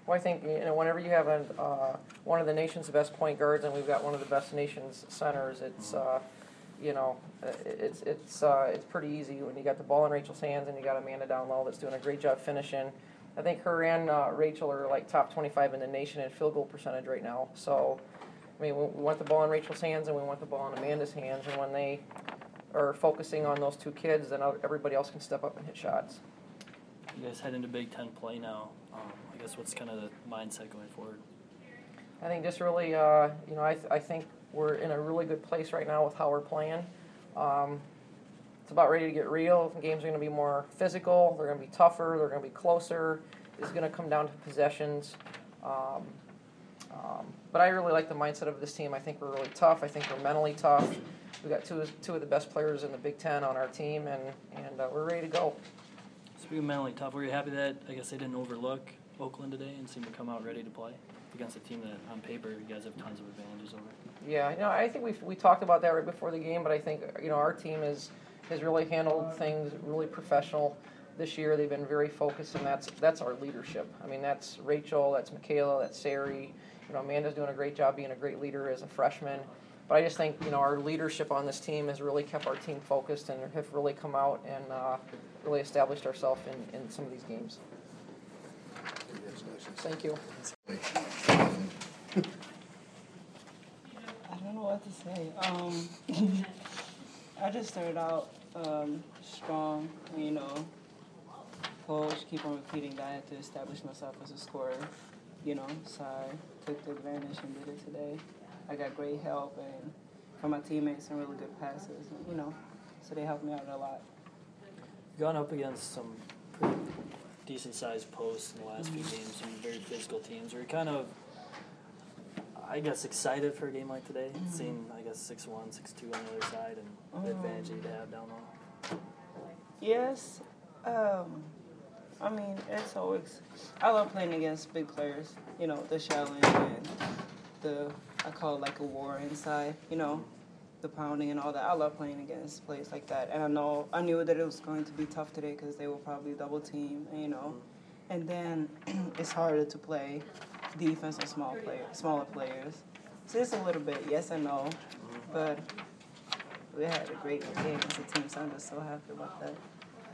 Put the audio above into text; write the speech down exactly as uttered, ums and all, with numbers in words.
Well, I think you know whenever you have a, uh, one of the nation's best point guards and we've got one of the best nation's centers, it's uh, you know it's it's uh, it's pretty easy when you got the ball in Rachel's hands and you got Amanda down low that's doing a great job finishing. I think her and uh, Rachel are like top twenty-five in the nation in field goal percentage right now. So, I mean, we want the ball in Rachel's hands and we want the ball in Amanda's hands, and when they are focusing on those two kids, then everybody else can step up and hit shots. You guys head into Big Ten play now. Um, I guess what's kind of the mindset going forward? I think just really, uh, you know, I, th- I think we're in a really good place right now with how we're playing. Um, it's about ready to get real. The games are going to be more physical. They're going to be tougher. They're going to be closer. It's going to come down to possessions. Um, um, but I really like the mindset of this team. I think we're really tough. I think we're mentally tough. We've got two, two of the best players in the Big Ten on our team, and, and uh, we're ready to go. Speaking of mentally tough, were you happy that, I guess, they didn't overlook Oakland today and seemed to come out ready to play against a team that, on paper, you guys have tons of advantages over? Yeah, you know, I think we we talked about that right before the game, but I think, you know, our team is, has really handled things really professional this year. They've been very focused, and that's that's our leadership. I mean, that's Rachel, that's Michaela, that's Sari. You know, Amanda's doing a great job being a great leader as a freshman. But I just think, you know, our leadership on this team has really kept our team focused and have really come out and uh, really established ourselves in, in some of these games. Thank you. I don't know what to say. Um, I just started out um, strong, you know. Coach keep on repeating that I had to establish myself as a scorer, you know. So I took the advantage and did it today. I got great help and from my teammates and really good passes, and, you know, so they helped me out a lot. You've gone up against some pretty decent-sized posts in the last mm-hmm. few games, some very physical teams. Were you kind of, I guess, excited for a game like today, mm-hmm. seeing, I guess, six one, six two on the other side and the um, advantage that you have down low? Yes. Um, I mean, it's always, I love playing against big players, you know, the challenge and the, I call it like a war inside, you know, the pounding and all that. I love playing against players like that. And I know, I knew that it was going to be tough today because they will probably double team, you know. And then it's harder to play defense on small players, smaller players. So it's a little bit yes and no, but we had a great game as a team, so I'm just so happy about that.